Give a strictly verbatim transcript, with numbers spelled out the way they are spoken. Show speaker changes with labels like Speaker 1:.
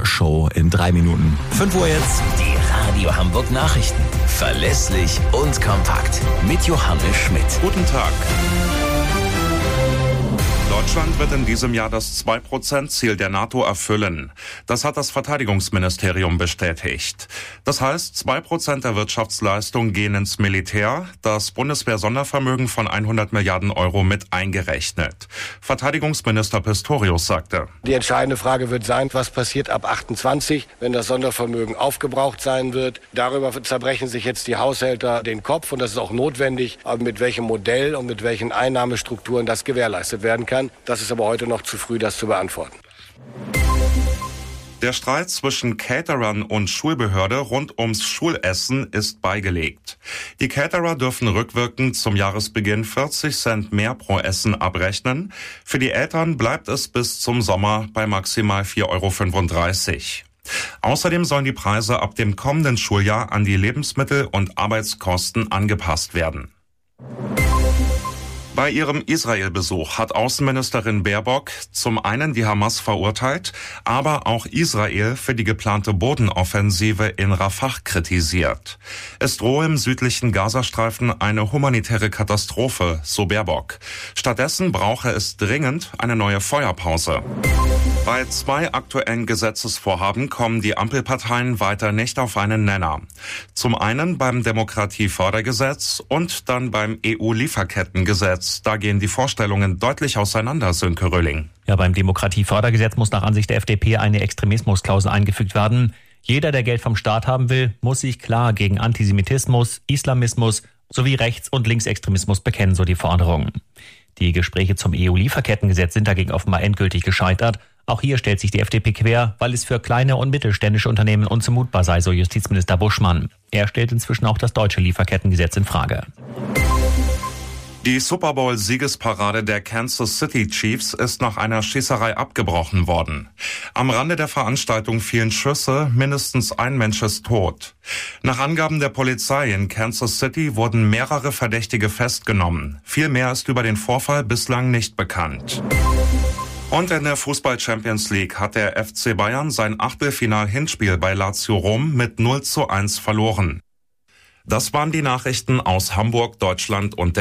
Speaker 1: Show in drei Minuten. fünf Uhr jetzt.
Speaker 2: Die Radio Hamburg Nachrichten. Verlässlich und kompakt. Mit Johannes Schmidt.
Speaker 3: Guten Tag. Deutschland wird in diesem Jahr das zwei Prozent Ziel der NATO erfüllen. Das hat das Verteidigungsministerium bestätigt. Das heißt, zwei Prozent der Wirtschaftsleistung gehen ins Militär, das Bundeswehr-Sondervermögen von hundert Milliarden Euro mit eingerechnet. Verteidigungsminister Pistorius sagte:
Speaker 4: Die entscheidende Frage wird sein, was passiert ab achtundzwanzig, wenn das Sondervermögen aufgebraucht sein wird. Darüber zerbrechen sich jetzt die Haushälter den Kopf, und das ist auch notwendig, aber mit welchem Modell und mit welchen Einnahmestrukturen das gewährleistet werden kann. Das ist aber heute noch zu früh, das zu beantworten.
Speaker 3: Der Streit zwischen Caterern und Schulbehörde rund ums Schulessen ist beigelegt. Die Caterer dürfen rückwirkend zum Jahresbeginn vierzig Cent mehr pro Essen abrechnen. Für die Eltern bleibt es bis zum Sommer bei maximal vier Euro fünfunddreißig. Außerdem sollen die Preise ab dem kommenden Schuljahr an die Lebensmittel- und Arbeitskosten angepasst werden. Bei ihrem Israel-Besuch hat Außenministerin Baerbock zum einen die Hamas verurteilt, aber auch Israel für die geplante Bodenoffensive in Rafah kritisiert. Es drohe im südlichen Gazastreifen eine humanitäre Katastrophe, so Baerbock. Stattdessen brauche es dringend eine neue Feuerpause. Bei zwei aktuellen Gesetzesvorhaben kommen die Ampelparteien weiter nicht auf einen Nenner. Zum einen beim Demokratiefördergesetz und dann beim E U-Lieferkettengesetz. Da gehen die Vorstellungen deutlich auseinander, Sönke Röhling.
Speaker 5: Ja, beim Demokratiefördergesetz muss nach Ansicht der F D P eine Extremismusklausel eingefügt werden. Jeder, der Geld vom Staat haben will, muss sich klar gegen Antisemitismus, Islamismus sowie Rechts- und Linksextremismus bekennen, so die Forderung. Die Gespräche zum E U-Lieferkettengesetz sind dagegen offenbar endgültig gescheitert. Auch hier stellt sich die F D P quer, weil es für kleine und mittelständische Unternehmen unzumutbar sei, so Justizminister Buschmann. Er stellt inzwischen auch das deutsche Lieferkettengesetz in Frage.
Speaker 3: Die Super Bowl-Siegesparade der Kansas City Chiefs ist nach einer Schießerei abgebrochen worden. Am Rande der Veranstaltung fielen Schüsse, mindestens ein Mensch ist tot. Nach Angaben der Polizei in Kansas City wurden mehrere Verdächtige festgenommen. Viel mehr ist über den Vorfall bislang nicht bekannt. Und in der Fußball-Champions League hat der F C Bayern sein Achtelfinal-Hinspiel bei Lazio Rom mit null zu eins verloren. Das waren die Nachrichten aus Hamburg, Deutschland und der